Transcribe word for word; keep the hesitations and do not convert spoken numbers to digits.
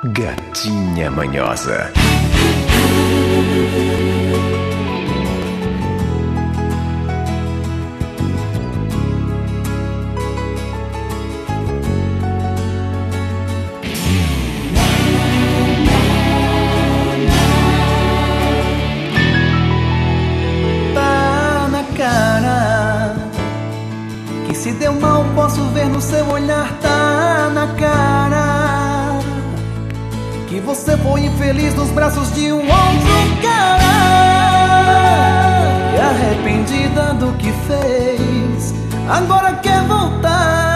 Gatinha Manhosa. Tá na cara que se deu mal, posso ver no seu olhar. Tá na cara que você foi infeliz nos braços de um outro cara, e arrependida do que fez, agora quer voltar.